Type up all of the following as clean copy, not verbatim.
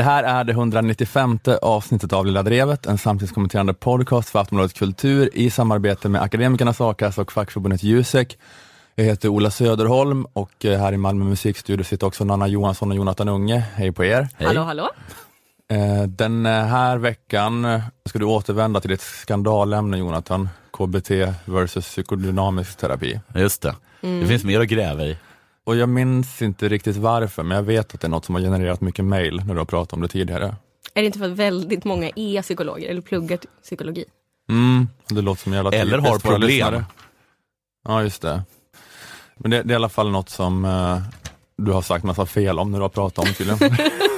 Det här är det 195:e avsnittet av Lilla Drevet, en samtidskommenterande podcast för Aftonbladet Kultur i samarbete med Akademikernas A-kassa och fackförbundet Jusek. Jag heter Ola Söderholm och här i Malmö musikstudio sitter också Nanna Johansson och Jonathan Unge. Hej på er. Hej. Hallå. Den här veckan ska du återvända till ett skandalämne, Jonathan. KBT versus psykodynamisk terapi. Just det. Det finns mer att gräva i. Och jag minns inte riktigt varför, men jag vet att det är något som har genererat mycket mejl när du har pratat om det tidigare. Är det inte för att väldigt många är psykologer eller pluggar psykologi? Det låter som jävla eller har problem. Ja, just det. Men det är i alla fall något som du har sagt massa fel om när du har pratat om tydligen.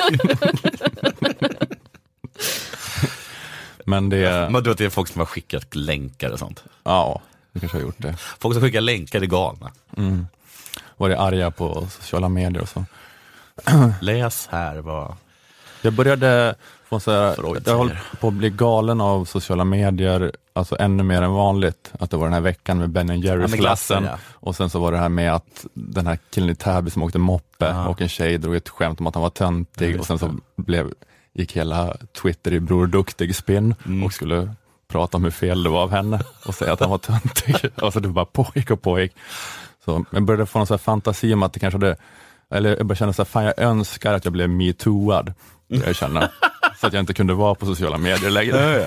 Men det... Man tror att det är folk som har skickat länkar och sånt. Ja, det kanske har gjort det. Folk som skickar länkar är galna. Var det arga på sociala medier och så. Läs här vad... Jag började få så här, jag håller på att bli galen av sociala medier, alltså ännu mer än vanligt. Att det var den här veckan med Ben & Jerry's glassen. Ja. Och sen så var det här med att den här killen i Täby som åkte moppe och en tjej drog ett skämt om att han var töntig. Och sen så gick hela Twitter i Bror Duktig spin och skulle prata om hur fel det var av henne och säga att han var töntig. Och så det bara pågick. Så jag började få någon så här fantasi om att det kanske hade, eller jag började känna så här, fan jag önskar att jag blev me-tooad. Jag känner så att jag inte kunde vara på sociala medier längre.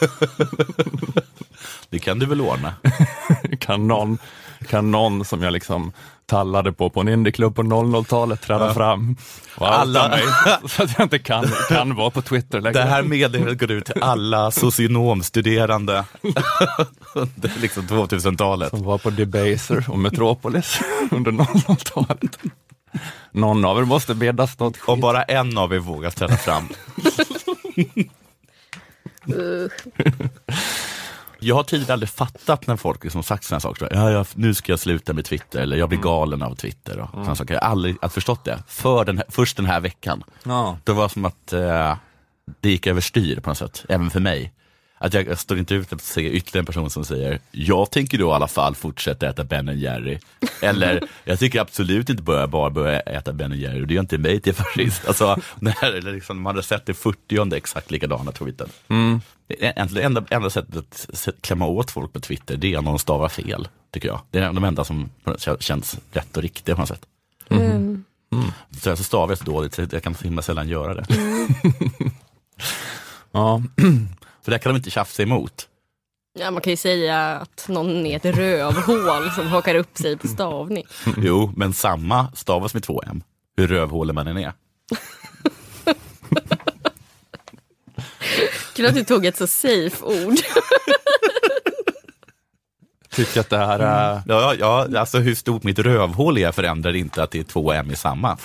Det kan du väl ordna? kan någon som jag liksom tallade på en indieklubb på 00-talet träda fram och alla mig så att jag inte kan vara på Twitter längre. Det här meddelandet går ut till alla socionomstuderande. Det är liksom 2000-talet. Som var på Debaser och Metropolis under 00-talet. Någon av er måste bedas något skit. Och bara en av er vågar ställa fram. Jag har tidigare aldrig fattat när folk liksom sagt sådana saker. Ja, nu ska jag sluta med Twitter. Eller jag blir galen av Twitter. Och sådana saker. Jag har aldrig förstått det. Först den här veckan. Ja. Det var som att det gick överstyr på något sätt. Även för mig. Att jag står inte ut att se ytterligare en person som säger jag tänker då i alla fall fortsätta äta Ben & Jerry. Eller jag tycker absolut inte bara börja äta Ben & Jerry. Det gör inte mig till fascist. Alltså, när liksom, man hade sett det 40:e exakt likadana tweeten. Enda sättet att klämma åt folk på Twitter, det är när de stavar fel, tycker jag. Det är de enda som känns rätt och riktigt på något sätt. Så jag stavar jag så dåligt så jag kan himla sällan göra det. Ja. För det kan de inte tjafsa emot. Ja, man kan ju säga att någon är ett rövhål som hakar upp sig på stavning. Jo, men samma stavas med 2M. Hur rövhålig man än är. Kul att du tog ett så safe ord. Tycker att det här är... Ja, alltså hur stort mitt rövhål är förändrar inte att det är 2M i samma.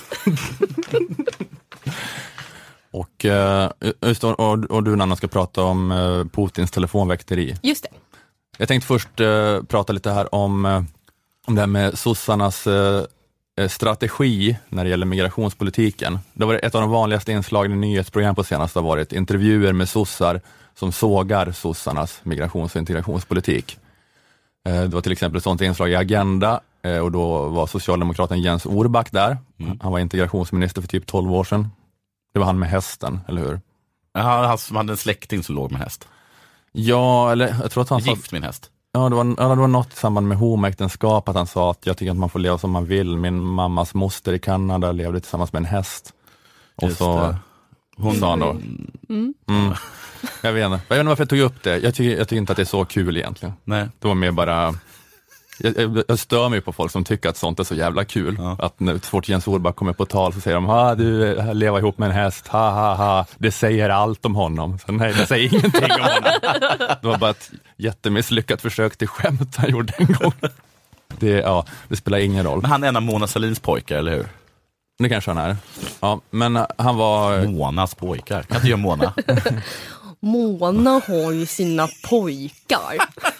Och du Nanna ska prata om Putins telefonväkteri. Just det. Jag tänkte först prata lite här om det här med sossarnas strategi när det gäller migrationspolitiken. Det var ett av de vanligaste inslagen i nyhetsprogram på senaste har varit intervjuer med sossar som sågar sossarnas migrations- och integrationspolitik. Det var till exempel ett sånt inslag i Agenda och då var socialdemokraten Jens Orback där. Han var integrationsminister för typ 12 år sedan. Det var han med hästen, eller hur? Ja, han hade en släkting som låg med häst. Ja, eller jag tror att han gift min häst. Ja, det var något i samband med homoäktenskap att han sa att jag tycker att man får leva som man vill. Min mammas moster i Kanada levde tillsammans med en häst. Och just så det. Hon sa då. Jag vet inte varför jag tog upp det. Jag tycker inte att det är så kul egentligen. Nej. Det var mer bara... Jag stör mig på folk som tycker att sånt är så jävla kul. Ja. Att när fort Jens Orback kommer på tal så säger de du lever ihop med en häst, ha. Det säger allt om honom. Så nej, det säger ingenting om honom. Det var bara ett jättemisslyckat försök till skämt han gjorde en gång. Det spelar ingen roll. Men han är en av Mona Sahlins pojkar, eller hur? Det kanske han är. Ja, men han var... Monas pojkar. Kan inte göra Mona? Mona har ju sina pojkar.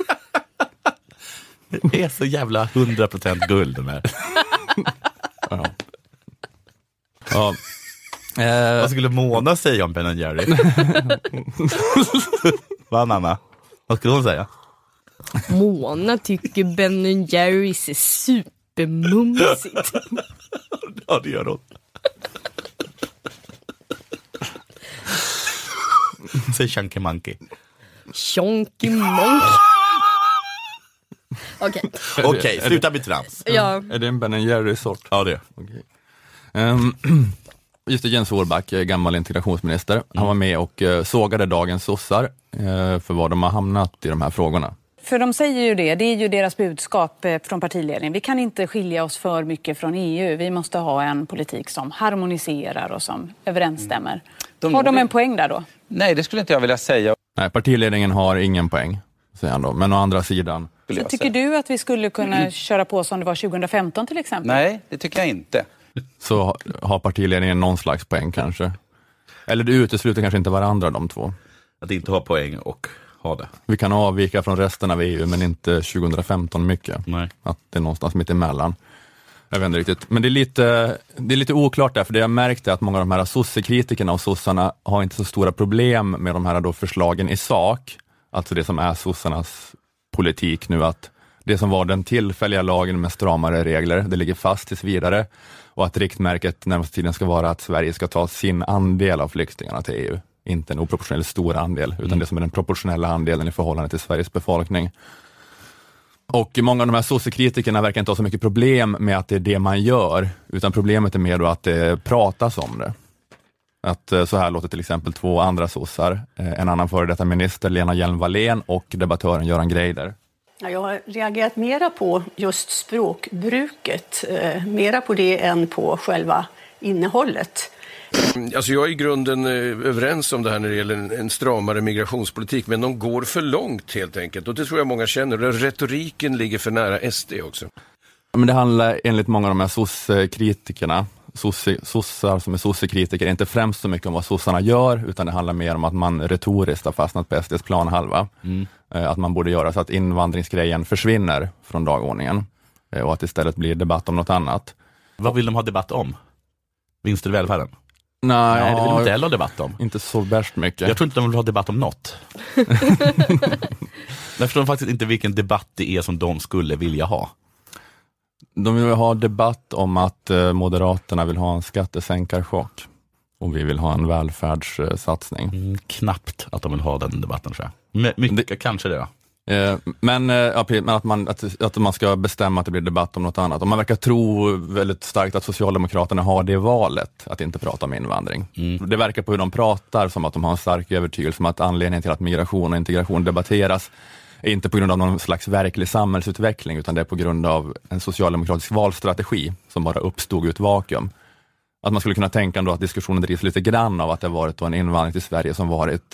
Det är så jävla 100% guld de här. Ja. Vad skulle Mona säga om Ben & Jerry? Vad Nanna? Vad skulle hon säga? Mona tycker Ben & Jerry's är supermumsigt. Ja, det gör hon. Säg Chunky Monkey. Chunky Monkey. Okej, sluta med trams. Ja. Är det en Ben & Jerry-sort? Ja, det är. Okay. Just det, Jens Orback, gammal integrationsminister. Han var med och sågade dagens sossar för vad de har hamnat i de här frågorna. För de säger ju det är ju deras budskap från partiledningen. Vi kan inte skilja oss för mycket från EU. Vi måste ha en politik som harmoniserar och som överensstämmer. Har de en poäng där då? Nej, det skulle inte jag vilja säga. Nej, partiledningen har ingen poäng, säger han då. Men å andra sidan... Så tycker du att vi skulle kunna köra på som det var 2015 till exempel? Nej, det tycker jag inte. Så har partiledningen någon slags poäng kanske. Eller det utesluter kanske inte varandra, de två. Att inte ha poäng och ha det. Vi kan avvika från resten av EU, men inte 2015 mycket. Nej. Att det är någonstans mitt emellan. Jag vet inte riktigt. Men det är lite oklart där, för det jag märkte är att många av de här sossekritikerna och sossarna har inte så stora problem med de här då förslagen i sak. Alltså det som är sossarnas politik nu, att det som var den tillfälliga lagen med stramare regler, det ligger fast tills vidare, och att riktmärket närmaste tiden ska vara att Sverige ska ta sin andel av flyktingarna till EU. Inte en oproportionellt stor andel, utan det som är den proportionella andelen i förhållande till Sveriges befolkning. Och många av de här sossekritikerna verkar inte ha så mycket problem med att det är det man gör, utan problemet är mer då att det pratas om det. Att så här låter till exempel två andra sossar, en annan före detta minister, Lena Hjelm-Wallén, och debattören Göran Greider. Jag har reagerat mera på just språkbruket, mera på det än på själva innehållet. Alltså jag är i grunden överens om det här när det gäller en stramare migrationspolitik, men de går för långt helt enkelt, och det tror jag många känner. Retoriken ligger för nära SD också. Men det handlar enligt många av de här sossekritikerna, sossar som är sossekritiker, inte främst så mycket om vad sossarna gör, utan det handlar mer om att man retoriskt har fastnat på SDs planhalva. Att man borde göra så att invandringsgrejen försvinner från dagordningen och att istället blir debatt om något annat. Vad vill de ha debatt om? Vinster i välfärden? Nej, det vill de inte heller ha debatt om. Inte så värst mycket. Jag tror inte de vill ha debatt om något. Jag förstår faktiskt inte vilken debatt det är som de skulle vilja ha. De vill ha debatt om att Moderaterna vill ha en skattesänkarchock och vi vill ha en välfärdssatsning. Knappt att de vill ha den debatten, tror jag. Mycket kanske det då. Men att man ska bestämma att det blir debatt om något annat. Och man verkar tro väldigt starkt att Socialdemokraterna har det valet att inte prata om invandring. Det verkar på hur de pratar som att de har en stark övertygelse om att anledningen till att migration och integration debatteras är inte på grund av någon slags verklig samhällsutveckling, utan det är på grund av en socialdemokratisk valstrategi som bara uppstod ut vakuum. Att man skulle kunna tänka ändå att diskussionen drivs lite grann av att det har varit en invandring till Sverige som varit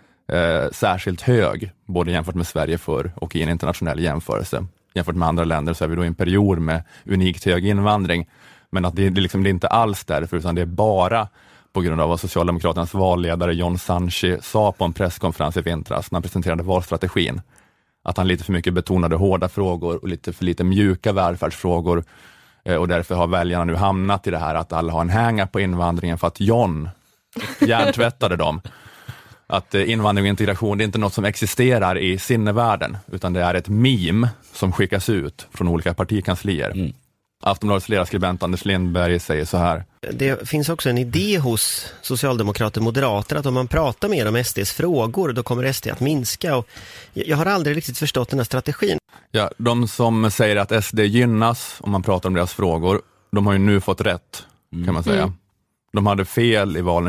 särskilt hög, både jämfört med Sverige förr och i en internationell jämförelse. Jämfört med andra länder så är vi då i en period med unikt hög invandring, men att det är inte alls därför, utan det är bara på grund av vad Socialdemokraternas valledare John Sanchi sa på en presskonferens i vintras när han presenterade valstrategin. Att han lite för mycket betonade hårda frågor och lite för lite mjuka välfärdsfrågor, och därför har väljarna nu hamnat i det här att alla har en hänga på invandringen för att John hjärntvättade dem. Att invandring och integration, det är inte något som existerar i sinnevärlden, utan det är ett meme som skickas ut från olika partikanslier. Aftonbladets ledarskribent Anders Lindberg säger så här: det finns också en idé hos socialdemokrater och moderater att om man pratar mer om SDs frågor, då kommer SD att minska. Och jag har aldrig riktigt förstått den här strategin. Ja, de som säger att SD gynnas om man pratar om deras frågor, de har ju nu fått rätt, kan man säga. De hade fel i valen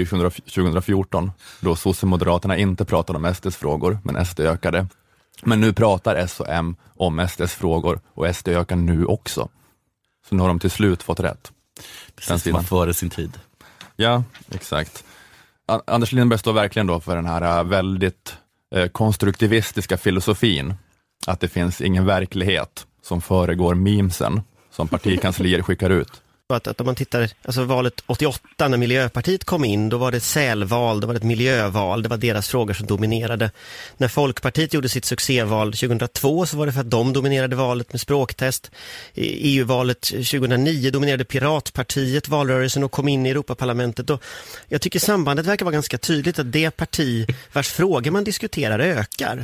2010-2014, då Socialdemokraterna inte pratade om SDs frågor, men SD ökade. Men nu pratar S och M om SDs frågor, och SD ökar nu också. Så nu har de till slut fått rätt. Precis som var före sin tid. Ja, exakt. Anders Lindberg står verkligen då för den här väldigt konstruktivistiska filosofin. Att det finns ingen verklighet som föregår memesen som partikanslier skickar ut. Att om man tittar, alltså valet 88 när Miljöpartiet kom in, då var det ett sälval, det var ett miljöval, det var deras frågor som dominerade. När Folkpartiet gjorde sitt succéval 2002 så var det för att de dominerade valet med språktest. I EU-valet 2009 dominerade Piratpartiet valrörelsen och kom in i Europaparlamentet. Och jag tycker sambandet verkar vara ganska tydligt att det parti vars frågor man diskuterar ökar.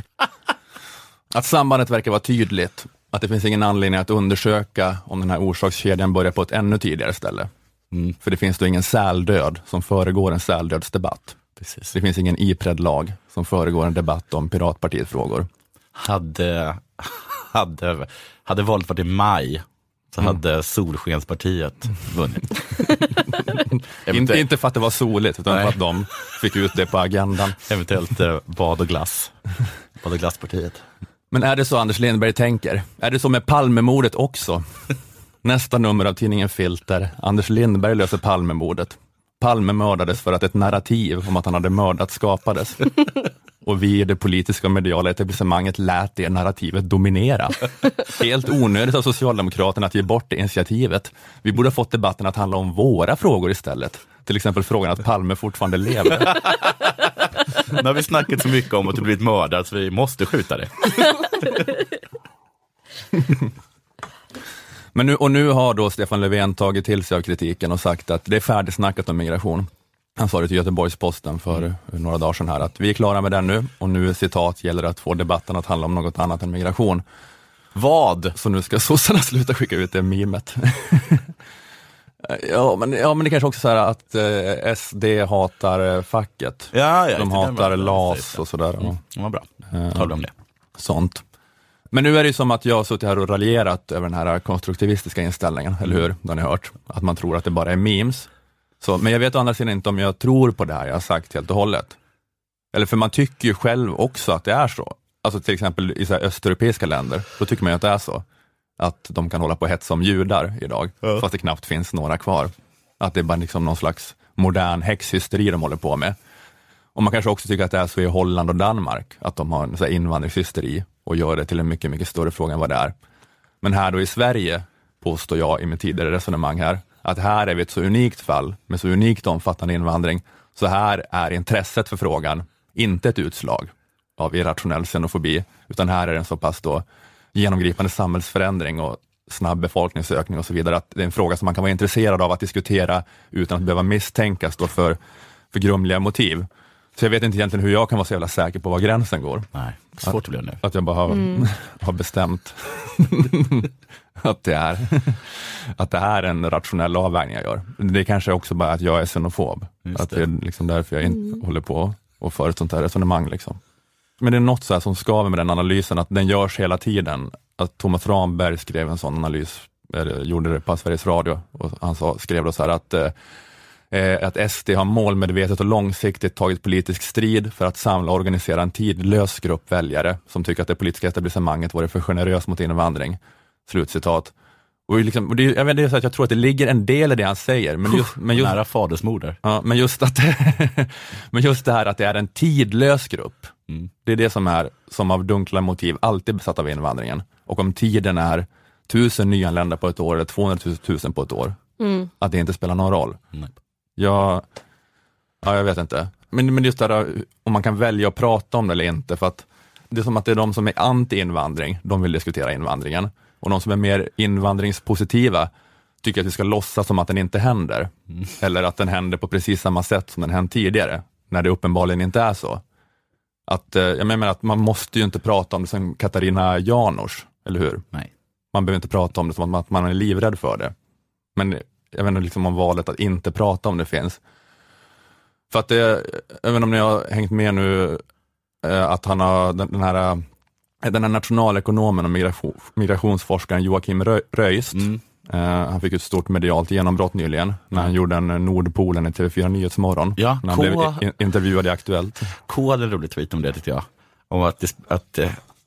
Att sambandet verkar vara tydligt. Att det finns ingen anledning att undersöka om den här orsakskedjan börjar på ett ännu tidigare ställe. För det finns då ingen säldöd som föregår en säldödsdebatt. Precis. Det finns ingen IPRED-lag som föregår en debatt om Piratpartiet-frågor. Hade valet varit i maj så hade Solskenspartiet vunnit. Inte för att det var soligt, utan för att de fick ut det på agendan. Eventuellt bad och glass. Bad och glasspartiet. Men är det så Anders Lindberg tänker? Är det så med Palmemordet också? Nästa nummer av tidningen Filter. Anders Lindberg löser Palmemordet. Palme mördades för att ett narrativ om att han hade mördat skapades. Och vi i det politiska och mediala etablissemanget lät det narrativet dominera. Helt onödigt av Socialdemokraterna att ge bort det initiativet. Vi borde ha fått debatten att handla om våra frågor istället. Till exempel frågan att Palme fortfarande lever. Nu har vi snackat så mycket om att du blivit mördad så vi måste skjuta det. Men nu har då Stefan Löfven tagit till sig av kritiken och sagt att det är färdigsnackat om migration. Han sa det till Göteborgs-Posten för några dagar sedan här att vi är klara med den nu och nu citat gäller att få debatten att handla om något annat än migration. Vad? Så nu ska sossarna sluta skicka ut det mimet. Ja, men det kanske också så här att SD hatar facket. De hatar LAS och sådär. Det var bra. Talar om det. Sånt. Men nu är det ju som att jag har suttit här och raljerat över den här konstruktivistiska inställningen, eller hur? Det har ni hört. Att man tror att det bara är memes. Så, men jag vet å andra sidan inte om jag tror på det här jag har sagt helt och hållet. Eller för man tycker ju själv också att det är så. Alltså till exempel i så här östeuropeiska länder, då tycker man ju att det är så. Att de kan hålla på hets om judar idag, fast det knappt finns några kvar. Att det är bara liksom någon slags modern häxhysteri de håller på med. Och man kanske också tycker att det är så i Holland och Danmark, att de har en så här invandringshysteri och gör det till en mycket, mycket större fråga än vad det är. Men här då i Sverige, påstår jag i mitt tidigare resonemang här, att här är vi ett så unikt fall med så unikt omfattande invandring, så här är intresset för frågan inte ett utslag av irrationell xenofobi, utan här är det en så pass då genomgripande samhällsförändring och snabb befolkningsökning och så vidare, att det är en fråga som man kan vara intresserad av att diskutera utan att behöva misstänkas då för grumliga motiv. Så jag vet inte egentligen hur jag kan vara så jävla säker på var gränsen går. Nej, svårt att bli nu. Att jag bara har bestämt att det är en rationell avvägning jag gör. Det är kanske också bara att jag är xenofob. Att det är liksom därför jag inte håller på och för ett sånt här resonemang. Liksom. Men det är något så här som skaver med den analysen, att den görs hela tiden. Att Thomas Ramberg skrev en sån analys, gjorde det på Sveriges Radio, och han skrev då så här att SD har målmedvetet och långsiktigt tagit politisk strid för att samla och organisera en tidlös grupp väljare som tycker att det politiska etablissemanget varit för generös mot invandring. Slutcitat. Och liksom, jag vet inte, jag tror att det ligger en del i det han säger. Men just nära fadersmoder. Ja, men just det här att det är en tidlös grupp. Det är det som är, som av dunkla motiv, alltid besatt av invandringen. Och om tiden är 1000 nyanlända på ett år eller 200 000 på ett år, att det inte spelar någon roll. Nej. Jag vet inte. Men just det där, om man kan välja att prata om det eller inte, för att det är som att det är de som är anti-invandring, de vill diskutera invandringen. Och de som är mer invandringspositiva tycker att vi ska låtsas som att den inte händer. Eller att den händer på precis samma sätt som den hände tidigare, när det uppenbarligen inte är så. Att, jag menar att man måste ju inte prata om det som Katarina Janouch, eller hur? Nej. Man behöver inte prata om det som att man är livrädd för det. Men jag vet inte liksom om valet att inte prata om det finns. För att även om ni har hängt med nu, att han har den här nationalekonomen och migrationsforskaren Joakim Röist, han fick ett stort medialt genombrott nyligen när han gjorde en Nordpolen i TV4 Nyhetsmorgon. Ja, när han blev intervjuad i Aktuellt. Hade en rolig tweet om det, tyckte jag. Om att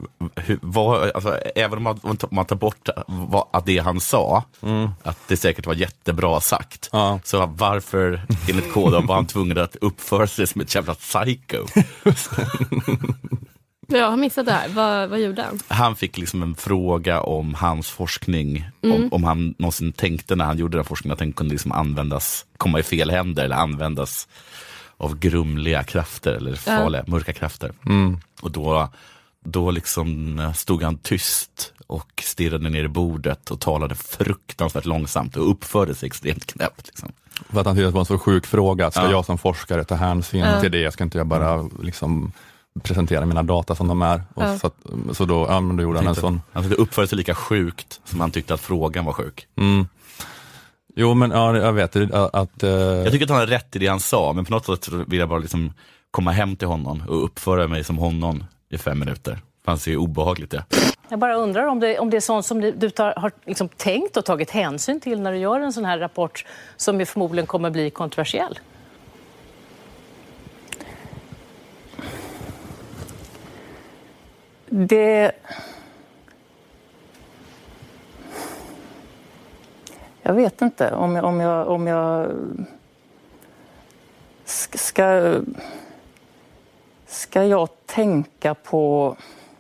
även om man tar bort att det han sa, att det säkert var jättebra sagt, så varför enligt koden var han tvungen att uppföra sig som ett jävla psycho? Ja, han missade det här. Vad gjorde han? Han fick liksom en fråga om hans forskning, om han någonsin tänkte när han gjorde den forskningen att den kunde liksom komma i fel händer eller användas av grumliga krafter eller farliga, mörka krafter. Och då liksom stod han tyst och stirrade ner i bordet och talade fruktansvärt långsamt och uppförde sig extremt knäppt. Liksom. För att han tyckte att det var en så sjuk fråga. Ska jag som forskare ta hänsyn till det? Ska inte jag bara liksom presentera mina data som de är? Och så då gjorde han en sån. Han uppförde sig lika sjukt som han tyckte att frågan var sjuk. Jo, men ja, jag vet att... Jag tycker att han har rätt i det han sa, men på något sätt vill jag bara liksom komma hem till honom och uppföra mig som honom i 5 minuter. Fanns ju obehagligt det. Jag bara undrar om det är sånt som du har liksom tänkt och tagit hänsyn till när du gör en sån här rapport som ju förmodligen kommer bli kontroversiell. Jag vet inte om jag ska jag tänka på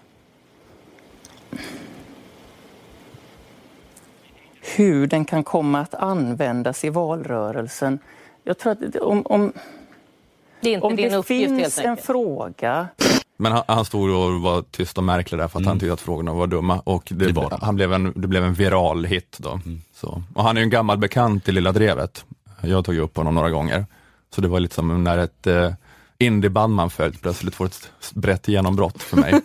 hur den kan komma att användas i valrörelsen. Jag tror att om det finns en fråga. Men han stod och var tyst och märklig där för att han tyckte att frågorna var dumma. Och det blev en viral hit då. Så. Och han är ju en gammal bekant i Lilla Drevet. Jag har tagit upp honom några gånger. Så det var lite som när ett indieband man följt plötsligt får ett brett genombrott för mig.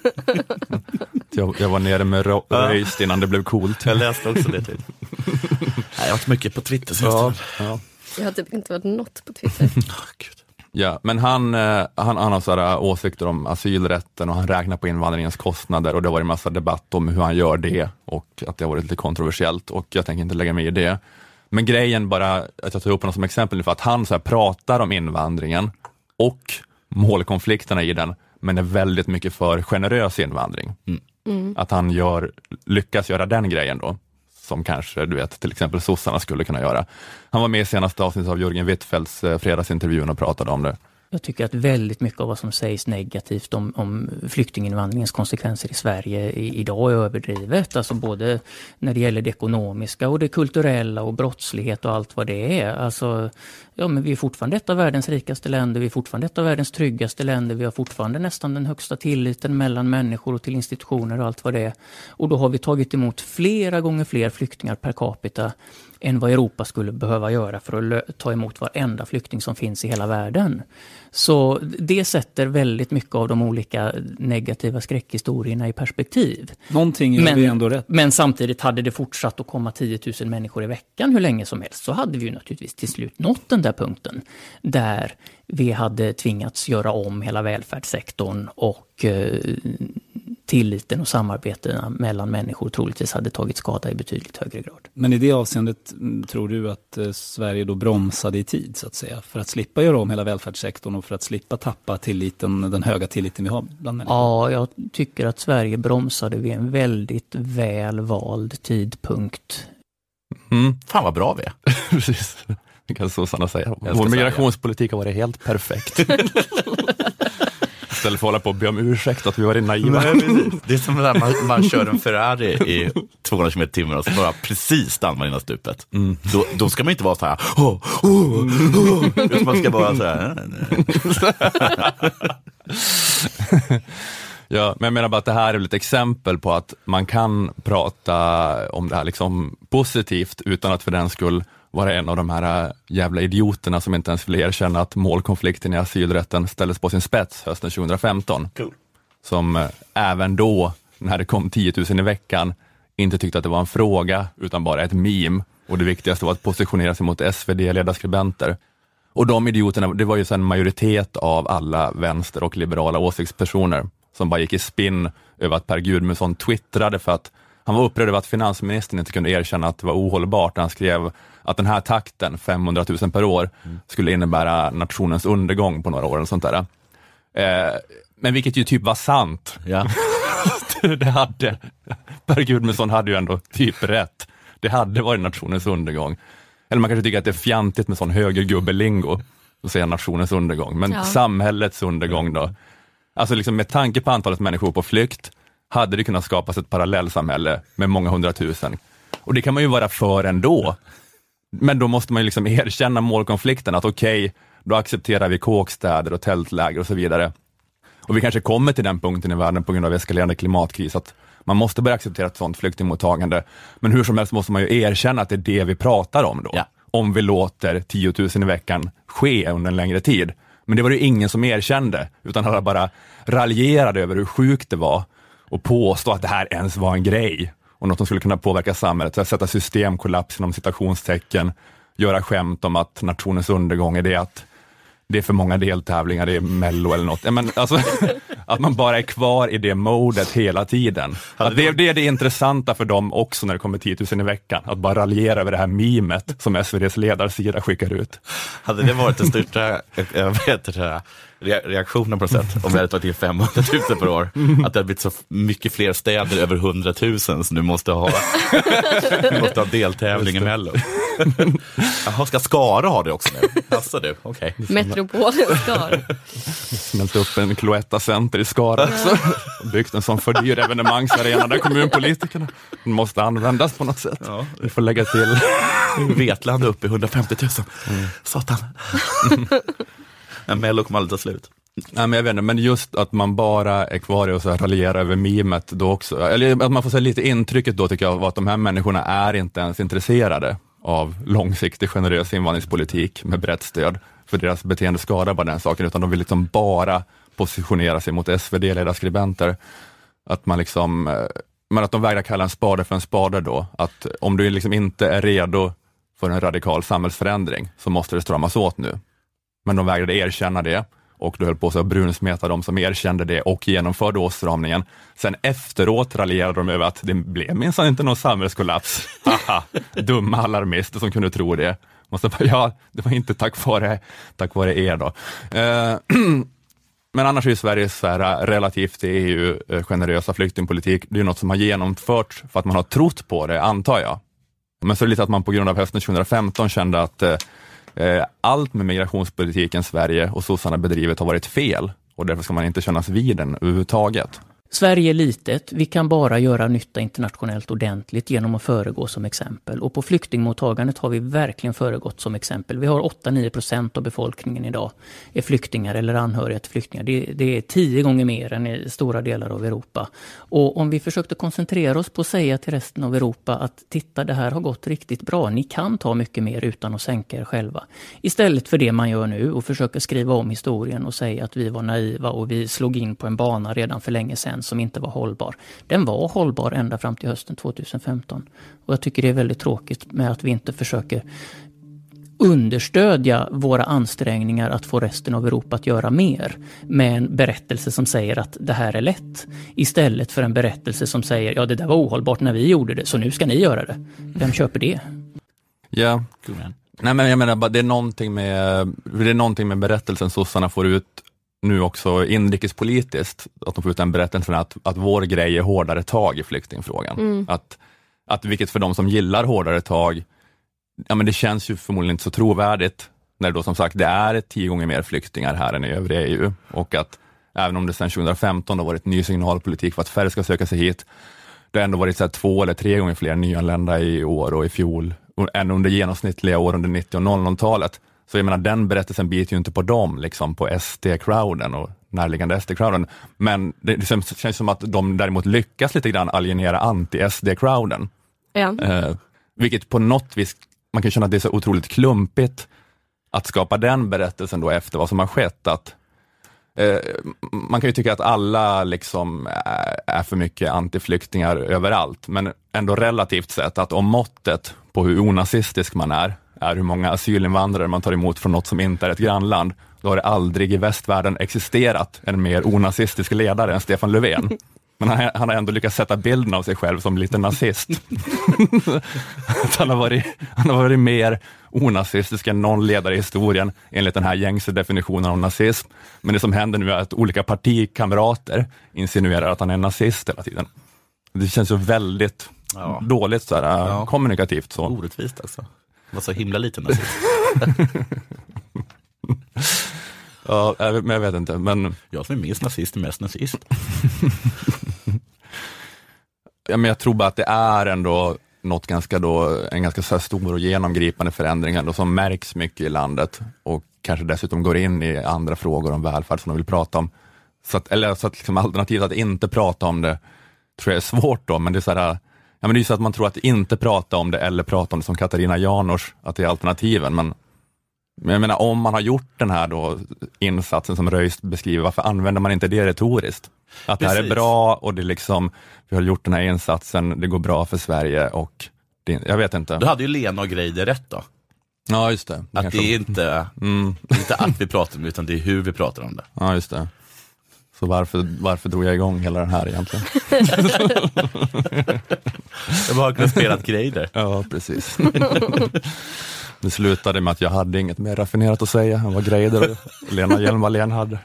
jag var nere med röjst innan det blev coolt. Jag läste också det till. Jag har varit mycket på Twitter. Ja. Jag har typ inte varit något på Twitter. Gud. Ja, men han har sådana åsikter om asylrätten och han räknar på invandringens kostnader och det var en massa debatt om hur han gör det och att det har varit lite kontroversiellt och jag tänker inte lägga mig i det. Men grejen bara, att jag tar upp honom som exempel för att han så här pratar om invandringen och målkonflikterna i den, men är väldigt mycket för generös invandring. Att han lyckas göra den grejen då. Som kanske, du vet, till exempel sossarna skulle kunna göra. Han var med i senaste avsnittet av Jörgen Wittfeldts fredagsintervjun och pratade om det. Jag tycker att väldigt mycket av vad som sägs negativt om flyktinginvandringens konsekvenser i Sverige idag är överdrivet. Alltså både när det gäller det ekonomiska och det kulturella och brottslighet och allt vad det är. Alltså, ja, men vi är fortfarande ett av världens rikaste länder, vi är fortfarande ett av världens tryggaste länder, vi har fortfarande nästan den högsta tilliten mellan människor och till institutioner och allt vad det är. Och då har vi tagit emot flera gånger fler flyktingar per capita än vad Europa skulle behöva göra för att ta emot varenda flykting som finns i hela världen. Så det sätter väldigt mycket av de olika negativa skräckhistorierna i perspektiv. Någonting är vi ändå rätt. Men samtidigt hade det fortsatt att komma 10 000 människor i veckan hur länge som helst så hade vi ju naturligtvis till slut nått den där punkten där vi hade tvingats göra om hela välfärdssektorn och tilliten och samarbetena mellan människor troligtvis hade tagit skada i betydligt högre grad. Men i det avseendet tror du att Sverige då bromsade i tid så att säga för att slippa göra om hela välfärdssektorn och för att slippa tappa den höga tilliten vi har bland människor? Ja, jag tycker att Sverige bromsade vid en väldigt väl vald tidpunkt. Fan vad bra vi är. Precis, det kan sossarna säga. Vår migrationspolitik har varit helt perfekt. Istället för att hålla på och be om ursäkt att vi var naiva. Nej, det är som när man kör en Ferrari i 200 km/h och så bara precis stannar innan stupet. Då ska man inte vara så här. Man ska vara så här. Ja, men jag menar bara att det här är ett exempel på att man kan prata om det här liksom positivt utan att för den skull vara en av de här jävla idioterna som inte ens vill erkänna att målkonflikten i asylrätten ställdes på sin spets hösten 2015. Cool. Som även då, när det kom 10 000 i veckan, inte tyckte att det var en fråga utan bara ett meme. Och det viktigaste var att positionera sig mot SvD-ledarskribenter. Och de idioterna, det var ju en majoritet av alla vänster- och liberala åsiktspersoner som bara gick i spinn över att Per Gudmundsson twittrade för att han var upprörd över att finansministern inte kunde erkänna att det var ohållbart. Han skrev att den här takten, 500 000 per år, skulle innebära nationens undergång på några år eller sånt där. Men vilket ju typ var sant. Ja. Det hade, Per Gudmundsson hade ju ändå typ rätt. Det hade varit nationens undergång. Eller man kanske tycker att det är fjantigt med sån högergubbelingo att säga nationens undergång. Men samhällets undergång då. Alltså liksom med tanke på antalet människor på flykt hade det kunnat skapas ett parallellsamhälle med många 100 000. Och det kan man ju vara för ändå. Men då måste man ju liksom erkänna målkonflikten att okej, då accepterar vi kåkstäder och tältläger och så vidare. Och vi kanske kommer till den punkten i världen på grund av eskalerande klimatkris att man måste börja acceptera ett sådant flyktingmottagande. Men hur som helst måste man ju erkänna att det är det vi pratar om då. Ja. Om vi låter 10 000 i veckan ske under en längre tid. Men det var ju ingen som erkände, utan alla bara raljerade över hur sjukt det var och påstå att det här ens var en grej. och något som skulle kunna påverka samhället. Så att sätta systemkollaps inom citationstecken, göra skämt om att nationens undergång är det att det är för många deltävlingar, det är Mello eller något. Men alltså, att man bara är kvar i det modet hela tiden. Att det är det intressanta för dem också när det kommer 10 000 i veckan. Att bara raljera över det här mimet som SVDs ledarsida skickar ut. Hade det varit den största reaktionen på sätt om vi hade tagit in 500 000 per år? Att det hade blivit så mycket fler städer över 100 000 som du måste ha deltävling i Mello. Jaha, ska Skara ha det också nu? Alltså du, okej. Metropolen Skara. Smält upp en Cloetta Center i Skara också. Byggt en sån för dyr evenemangsarena där kommunpolitikerna måste användas på något sätt. Ja. Vi får lägga till Vetlanda upp i 150 000. Satan. En Mello kommer aldrig ta slut. Nej, men jag vet inte, men just att man bara är kvar i och så här raljera över mimet då också. Eller att man får säga lite intrycket då tycker jag av att de här människorna är inte ens intresserade av långsiktig generös invandringspolitik med brett stöd. För deras beteende skadar bara den saken, utan de vill liksom bara positionera sig mot SvD-ledarskribenter. Att man liksom, men att de vägrar kalla en spade för en spade då. Att om du liksom inte är redo för en radikal samhällsförändring så måste det stramas åt nu. Men de vägrade erkänna det och då höll på att brunsmeta de som erkände det och genomförde åtstramningen. Sen efteråt raljerade de över att det blev minsann inte någon samhällskollaps. Haha, dumma alarmister som kunde tro det. Måste bara, ja, det var inte tack vare er då. Men annars är ju Sverige så här, relativt till EU generösa flyktingpolitik. Det är ju något som har genomförts för att man har trott på det, antar jag. Men så är det lite att man på grund av hösten 2015 kände att allt med migrationspolitiken Sverige och sossarna bedrivet har varit fel och därför ska man inte kännas vid den överhuvudtaget. Sverige är litet, vi kan bara göra nytta internationellt ordentligt genom att föregå som exempel. Och på flyktingmottagandet har vi verkligen föregått som exempel. Vi har 8-9% av befolkningen idag är flyktingar eller anhöriga till flyktingar. Det är 10 gånger mer än i stora delar av Europa. Och om vi försökte koncentrera oss på att säga till resten av Europa att titta, det här har gått riktigt bra. Ni kan ta mycket mer utan att sänka er själva. Istället för det man gör nu och försöka skriva om historien och säga att vi var naiva och vi slog in på en bana redan för länge sedan som inte var hållbar. Den var hållbar ända fram till hösten 2015. Och jag tycker det är väldigt tråkigt med att vi inte försöker understödja våra ansträngningar att få resten av Europa att göra mer med en berättelse som säger att det här är lätt. Istället för en berättelse som säger ja, det där var ohållbart när vi gjorde det, så nu ska ni göra det. Vem köper det? Ja, nej men jag menar, det är någonting med berättelsen sossarna får ut nu också inrikespolitiskt, att de får ut en berättelse att vår grej är hårdare tag i flyktingfrågan. Att vilket för de som gillar hårdare tag, ja men det känns ju förmodligen inte så trovärdigt när då som sagt det är 10 gånger mer flyktingar här än i övriga EU och att även om det sedan 2015 har varit ny signalpolitik för att färre ska söka sig hit, det har ändå varit så här 2 eller 3 gånger fler nyanlända i år och i fjol än under genomsnittliga år under 90- och 00-talet. Så jag menar, den berättelsen biter ju inte på dem, liksom på SD-crowden och närliggande SD-crowden. Men det känns som att de däremot lyckas lite grann alienera anti-SD-crowden. Ja. Vilket på något vis, man kan känna att det är så otroligt klumpigt att skapa den berättelsen då efter vad som har skett. Att, man kan ju tycka att alla liksom är för mycket antiflyktingar överallt. Men ändå relativt sett att om måttet på hur onazistisk man är hur många asylinvandrare man tar emot från något som inte är ett grannland, då har det aldrig i västvärlden existerat en mer onazistisk ledare än Stefan Löfven. Men han har ändå lyckats sätta bilden av sig själv som lite nazist. Han har varit mer onazistisk än någon ledare i historien enligt den här gängse definitionen av nazism. Men det som händer nu är att olika partikamrater insinuerar att han är nazist hela tiden. Det känns ju väldigt dåligt så här, kommunikativt. Så. Orättvist alltså. Var så himla liten nazist. Ja, men jag vet inte. Men... Jag som är minst nazist är mest nazist. Ja, men jag tror bara att det är ändå en ganska så stor och genomgripande förändring ändå, som märks mycket i landet och kanske dessutom går in i andra frågor om välfärd som de vill prata om. Så att liksom alternativet att inte prata om det tror jag är svårt då, men det är så här. Ja, men det är så att man tror att inte prata om det eller prata om det som Katarina Janouch, att det är alternativen, men Men jag menar, om man har gjort den här då insatsen som Röist beskriver, varför använder man inte det retoriskt? Att det här är bra och det liksom, vi har gjort den här insatsen, det går bra för Sverige och det, jag vet inte. Du hade ju Lena och Greider rätt då. Ja, just det. Att det är inte att vi pratar om det, utan det är hur vi pratar om det. Ja, just det. Så varför drog jag igång hela den här egentligen? Jag bara har spelat Greider. Ja, precis. Det slutade med att jag hade inget mer raffinerat att säga än vad Greider och Lena Hjelm-Wallén hade.